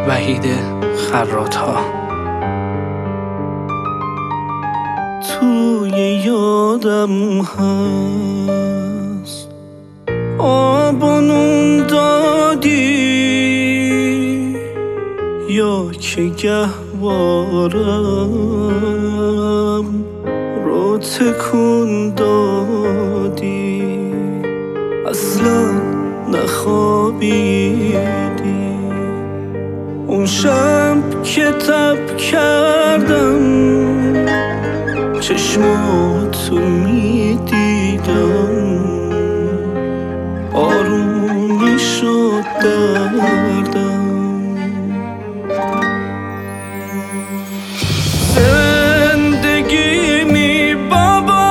وحید خراط‌ها. توی یادم هست آب و نون دادی، یا که گهوارم رو تکون دادی، اصلا نخوابیدی. اون شب که تب کردم چشماتو میدیدم، آروم میشد دردم. زندگی می بابا،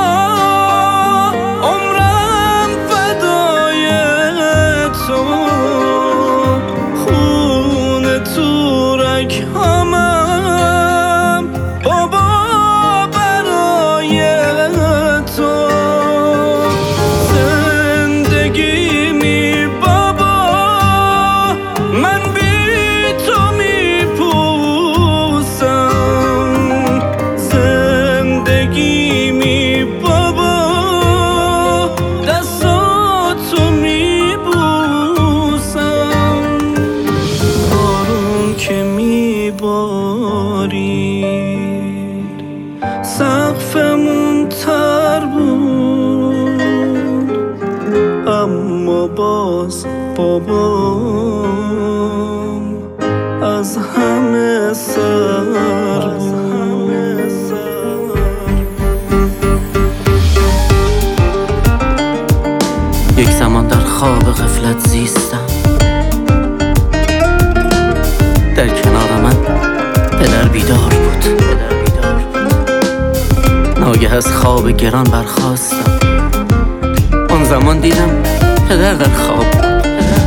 عمرم فدای تو، خون تو رگ‌هامم بابا برای تو. زندگی می بابا، من بی تو میپوسم. زندگی می بابا، دستاتو میبوسم. بارون که میبارید سقفمون تر بود، اما باز بابام از همه سر بود. یک زمان در خواب غفلت زیستم، در کنار من پدر بیدار بود. ناگه از خواب گران برخاستم، آن زمان دیدم پدر در خواب بود.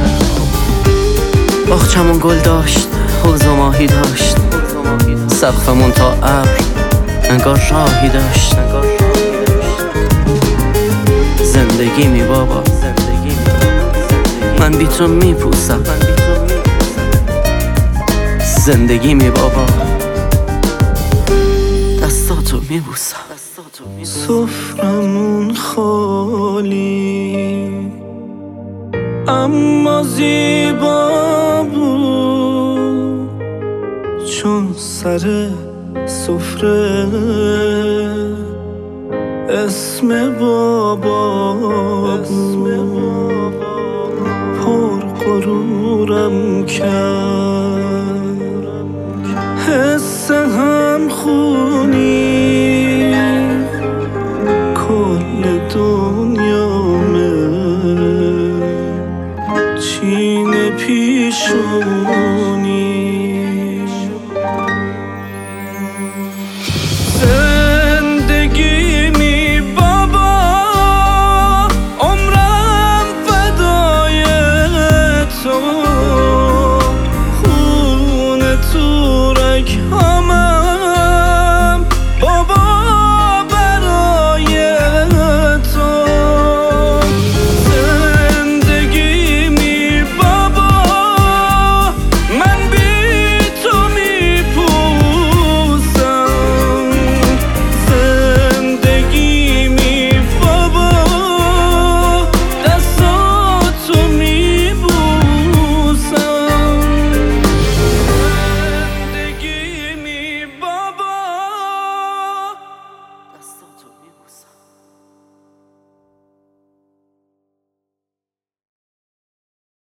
باغچمون گل داشت، حوض و ماهی داشت، سقفمون تا ابر انگار راهی داشت. زندگی می بابا، من بی تو میپوسم. زندگی می بابا، دستاتو میبوسم. سفرمون خالی اما زیبا بود، چون سر سفره اسم بابا بود. پر غرورم کرد حس هم خونی، کل دنیامه چین پیشونی.